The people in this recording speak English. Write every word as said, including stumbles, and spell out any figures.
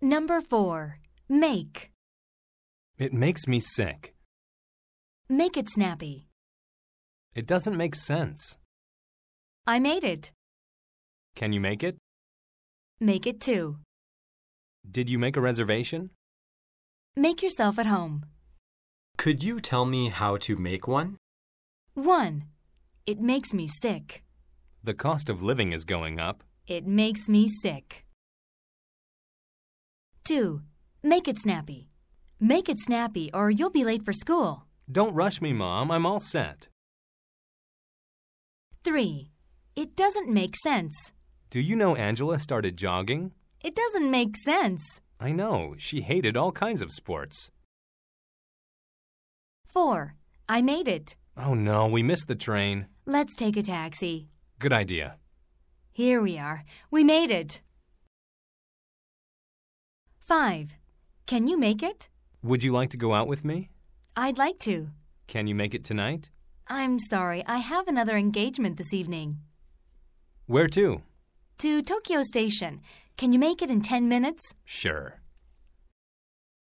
Number four. Make. It makes me sick. Make it snappy. It doesn't make sense. I made it. Can you make it? Make it too. Did you make a reservation? Make yourself at home. Could you tell me how to make one? One. It makes me sick. The cost of living is going up. It makes me sick. Two. Make it snappy. Make it snappy or you'll be late for school. Don't rush me, Mom. I'm all set. Three. It doesn't make sense. Do you know Angela started jogging? It doesn't make sense. I know. She hated all kinds of sports. Four. I made it. Oh no, we missed the train. Let's take a taxi. Good idea. Here we are. We made it. Five. Can you make it? Would you like to go out with me? I'd like to. Can you make it tonight? I'm sorry, I have another engagement this evening. Where to? To Tokyo Station. Can you make it in ten minutes? Sure.